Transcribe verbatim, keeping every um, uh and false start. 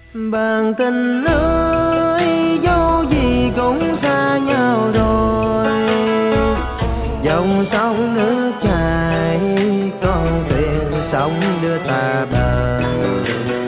Bạn tình ơi, dẫu gì cũng xa nhau rồi. Dòng sông nước chảy, con thuyền sóng đưa ta bờ.